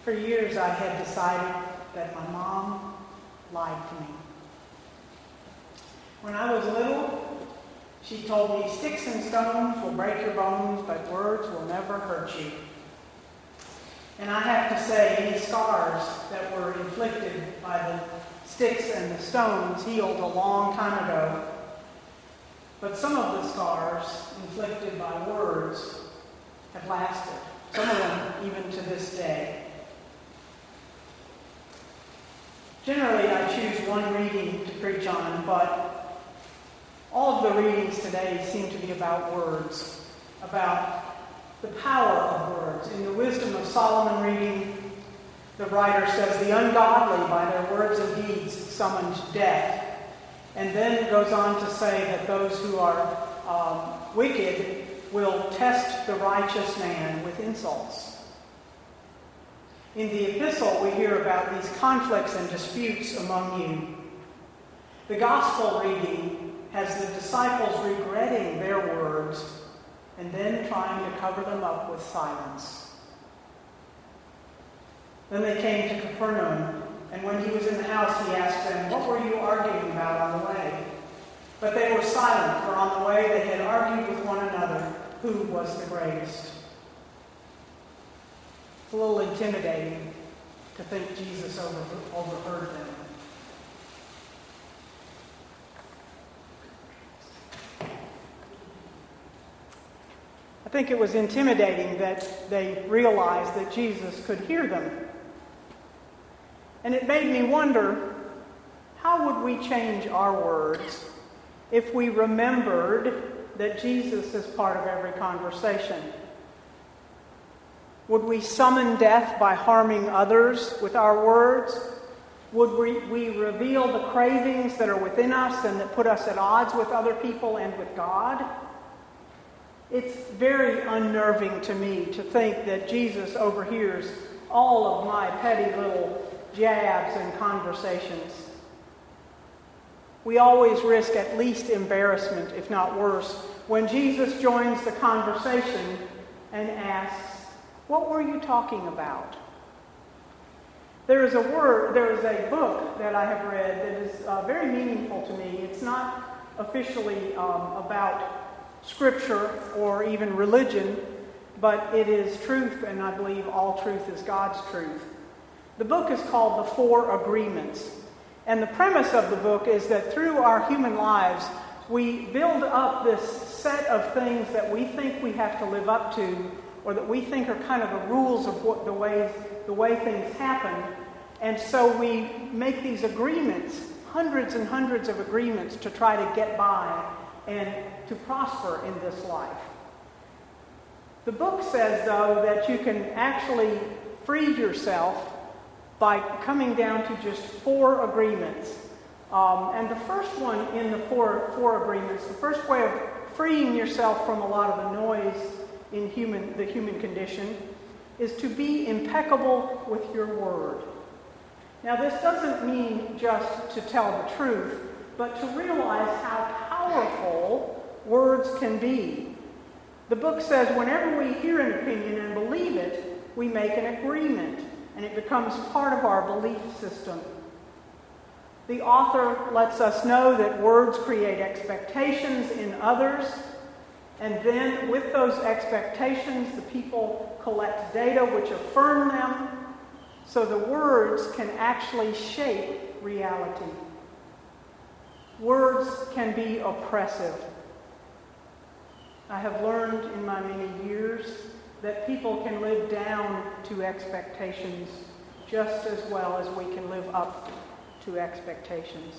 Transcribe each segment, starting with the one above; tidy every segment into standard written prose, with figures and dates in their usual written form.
For years I had decided that my mom lied to me. When I was little, she told me sticks and stones will break your bones, but words will never hurt you. And I have to say, any scars that were inflicted by the sticks and the stones healed a long time ago. But some of the scars inflicted by words have lasted, some of them even to this day. Generally, I choose one reading to preach on, but all of the readings today seem to be about words, about the power of words. In the Wisdom of Solomon reading, the writer says, the ungodly by their words and deeds summoned death. And then goes on to say that those who are wicked will test the righteous man with insults. In the epistle, we hear about these conflicts and disputes among you. The gospel reading has the disciples regretting their words and then trying to cover them up with silence. Then they came to Capernaum, and when he was in the house, he asked them, what were you arguing about on the way? But they were silent, for on the way they had argued with one another who was the greatest. It's a little intimidating to think Jesus overheard them. I think it was intimidating that they realized that Jesus could hear them. And it made me wonder, how would we change our words if we remembered that Jesus is part of every conversation? Would we summon death by harming others with our words? Would we reveal the cravings that are within us and that put us at odds with other people and with God? It's very unnerving to me to think that Jesus overhears all of my petty little jabs and conversations. We always risk at least embarrassment, if not worse, when Jesus joins the conversation and asks, what were you talking about? There is a book that I have read that is very meaningful to me. It's not officially about Scripture or even religion, but it is truth, and I believe all truth is God's truth. The book is called The Four Agreements, and the premise of the book is that through our human lives, we build up this set of things that we think we have to live up to, or that we think are kind of the rules of what the way things happen. And so we make these agreements, hundreds and hundreds of agreements, to try to get by and to prosper in this life. The book says, though, that you can actually free yourself by coming down to just 4 agreements. And the first one in the four agreements, the first way of freeing yourself from a lot of the noise in the human condition, is to be impeccable with your word. Now, this doesn't mean just to tell the truth, but to realize how powerful words can be. The book says whenever we hear an opinion and believe it, we make an agreement, and it becomes part of our belief system. The author lets us know that words create expectations in others, and then with those expectations, the people collect data which affirm them, so the words can actually shape reality. Words can be oppressive. I have learned in my many years that people can live down to expectations just as well as we can live up to expectations.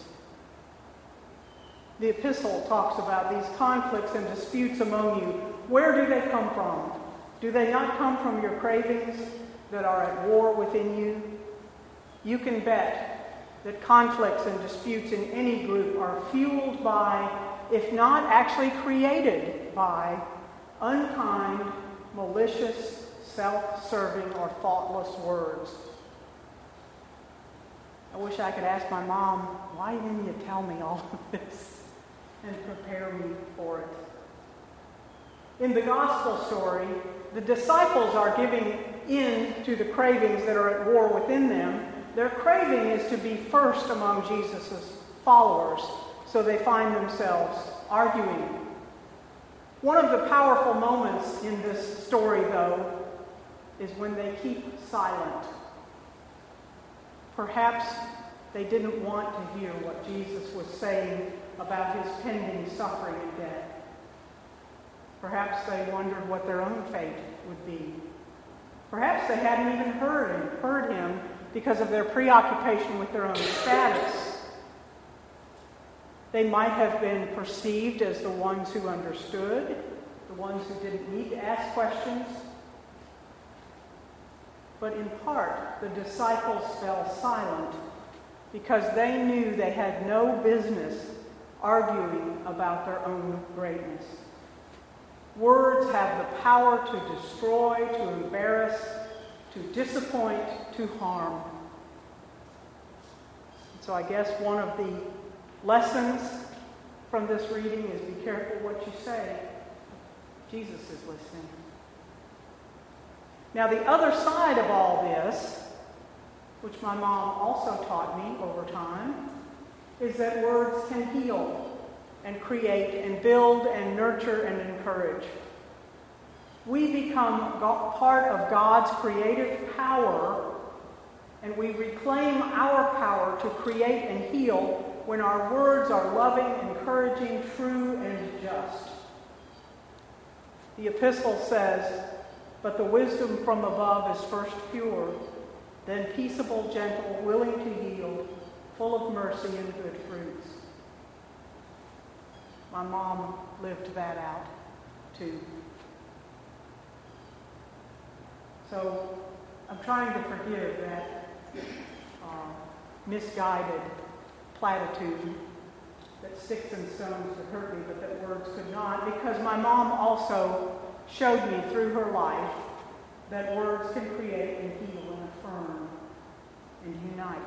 The epistle talks about these conflicts and disputes among you. Where do they come from? Do they not come from your cravings that are at war within you? You can bet that conflicts and disputes in any group are fueled by, if not actually created by, unkind, malicious, self-serving, or thoughtless words. I wish I could ask my mom, why didn't you tell me all of this and prepare me for it? In the gospel story, the disciples are giving in to the cravings that are at war within them. Their craving is to be first among Jesus' followers, so they find themselves arguing. One of the powerful moments in this story, though, is when they keep silent. Perhaps they didn't want to hear what Jesus was saying about his pending suffering and death. Perhaps they wondered what their own fate would be. Perhaps they hadn't even heard him because of their preoccupation with their own status. They might have been perceived as the ones who understood, the ones who didn't need to ask questions. But in part, the disciples fell silent because they knew they had no business arguing about their own greatness. Words have the power to destroy, to embarrass, to disappoint, to harm. So I guess one of the lessons from this reading is be careful what you say. Jesus is listening. Now the other side of all this, which my mom also taught me over time, is that words can heal and create and build and nurture and encourage. We become part of God's creative power, and we reclaim our power to create and heal when our words are loving, encouraging, true, and just. The epistle says, "But the wisdom from above is first pure, then peaceable, gentle, willing to yield, full of mercy and good fruits." My mom lived that out, too. So I'm trying to forgive that misguided platitude that sticks and stones could hurt me, but that words could not, because my mom also showed me through her life that words can create and heal and affirm and unite.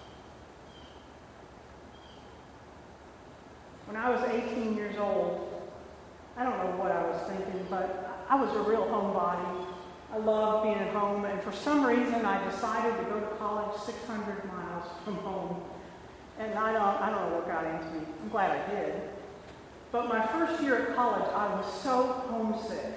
When I was 18 years old, I don't know what I was thinking, but I was a real homebody. I loved being at home, and for some reason I decided to go to college 600 miles from home. And I don't know what got into me. I'm glad I did. But my first year at college, I was so homesick.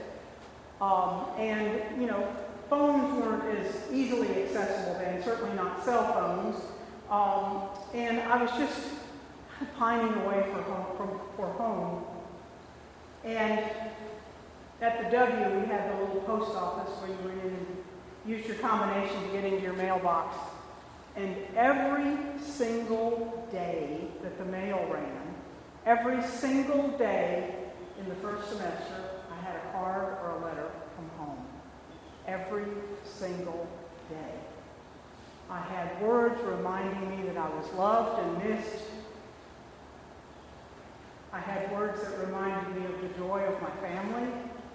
And, phones weren't as easily accessible then, certainly not cell phones. And I was just pining away for home. And at the W, we had the little post office where you went in and used your combination to get into your mailbox. And every single day that the mail ran, every single day in the first semester, I had a card or a letter from home. Every single day. I had words reminding me that I was loved and missed. I had words that reminded me of the joy of my family.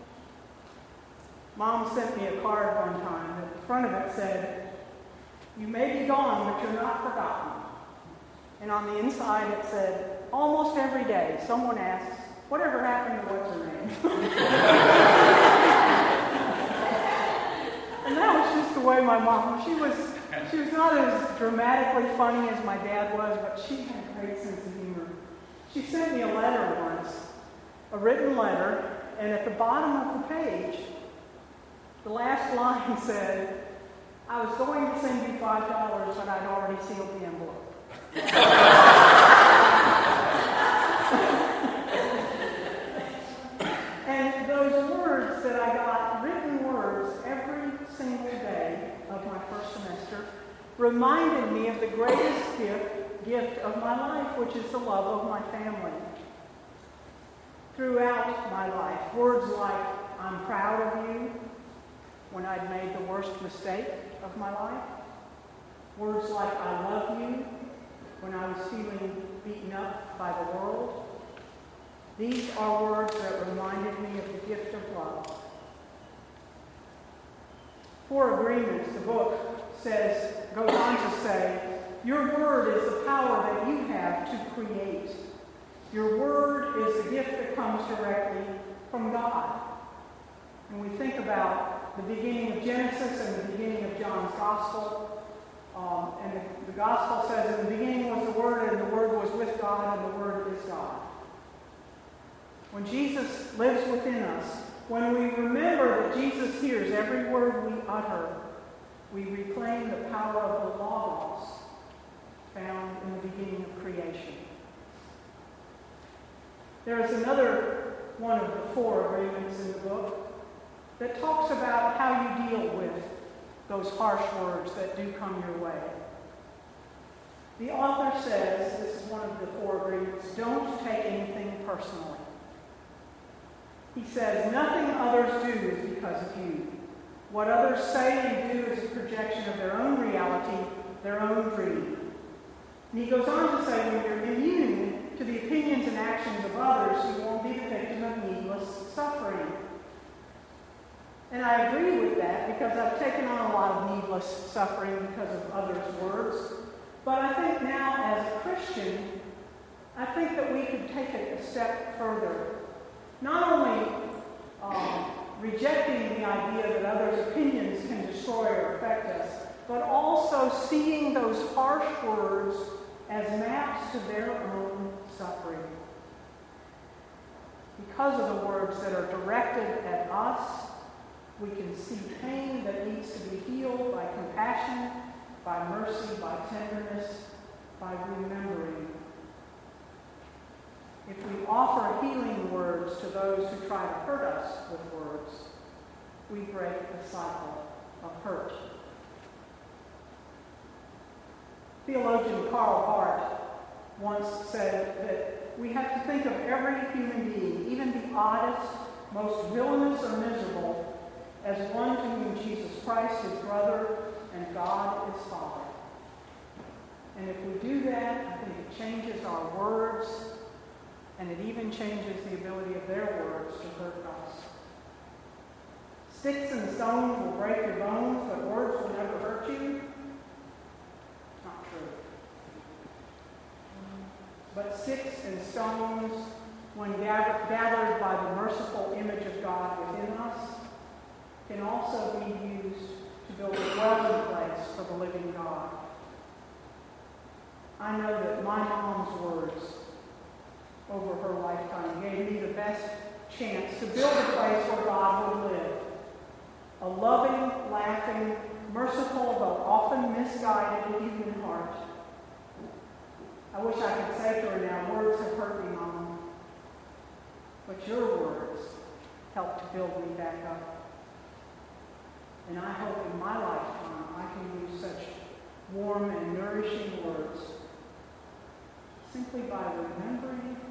Mom sent me a card one time. At the front of it said, "You may be gone, but you're not forgotten." And on the inside it said, "Almost every day someone asks, whatever happened to what's her name?" And that was just the way my mom, she was not as dramatically funny as my dad was, but she had a great sense of humor. She sent me a letter once, a written letter, and at the bottom of the page, the last line said, "I was going to send you $5, but I'd already sealed the envelope." And those words that I got, written words, every single day of my first semester, reminded me of the greatest gift of my life, which is the love of my family. Throughout my life, words like, "I'm proud of you," when I'd made the worst mistake of my life. Words like, "I love you," when I was feeling beaten up by the world. These are words that reminded me of the gift of love. Four Agreements, the book goes on to say, your word is the power that you have to create. Your word is the gift that comes directly from God. And we think about the beginning of Genesis and the beginning of John's Gospel. And the Gospel says, in the beginning was the Word, and the Word was with God, and the Word is God. When Jesus lives within us, when we remember that Jesus hears every word we utter, we reclaim the power of the Logos found in the beginning of creation. There is another one of the 4 agreements in the book that talks about how you deal with those harsh words that do come your way. The author says, this is one of the 4 agreements, don't take anything personally. He says, nothing others do is because of you. What others say and do is a projection of their own reality, their own dream. And he goes on to say, when you're immune to the opinions and actions of others, you won't be the victim of needless suffering. And I agree with that because I've taken on a lot of needless suffering because of others' words. But I think now, as a Christian, I think that we could take it a step further. Not only rejecting the idea that others' opinions can destroy or affect us, but also seeing those harsh words as maps to their own suffering. Because of the words that are directed at us, we can see pain that needs to be healed by compassion, by mercy, by tenderness, by remembering. If we offer healing words to those who try to hurt us with words, we break the cycle of hurt. Theologian Karl Barth once said that we have to think of every human being, even the oddest, most villainous or miserable, as one to whom Jesus Christ, his brother, and God, his Father. And if we do that, I think it changes our words, and it even changes the ability of their words to hurt us. Sticks and stones will break your bones, but words will never hurt you. Not true. But sticks and stones, when gathered by the merciful image of God within us, can also be used to build a dwelling place for the living God. I know that my mom's words over her lifetime gave me the best chance to build a place where God would live. A loving, laughing, merciful, though often misguided human heart. I wish I could say to her now, words have hurt me, Mom, but your words helped to build me back up. And I hope in my lifetime I can use such warm and nourishing words simply by remembering